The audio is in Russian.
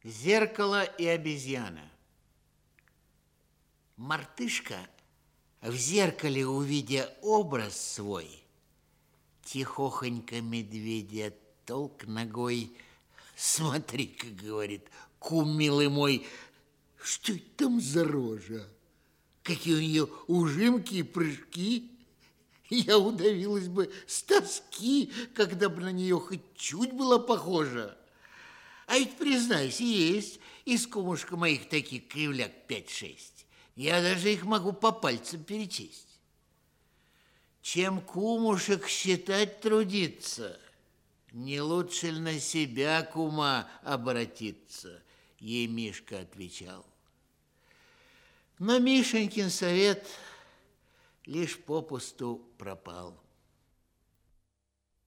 Зеркало и обезьяна. Мартышка, в зеркале увидя образ свой, тихохонько медведя толк ногой. Смотри-ка, говорит, кум милый мой, что это там за рожа? Какие у нее ужимки и прыжки. Я удавилась бы с тоски, когда бы на нее хоть чуть было похоже. А ведь, признайся, есть из кумушка моих таких кривляк 5-6. Я даже их могу по пальцам перечесть. Чем кумушек считать трудиться, не лучше ли на себя, кума, обратиться, ей Мишка отвечал. Но Мишенькин совет лишь попусту пропал.